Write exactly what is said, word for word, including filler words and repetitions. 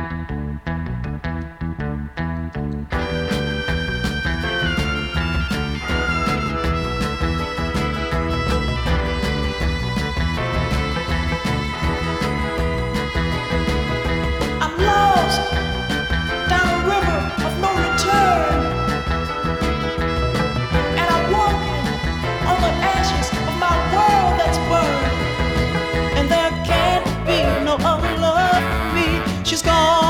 I'm lost down a river of no return, and I'm walking on the ashes of my world that's burned, and there can't be no other love for me. She's gone.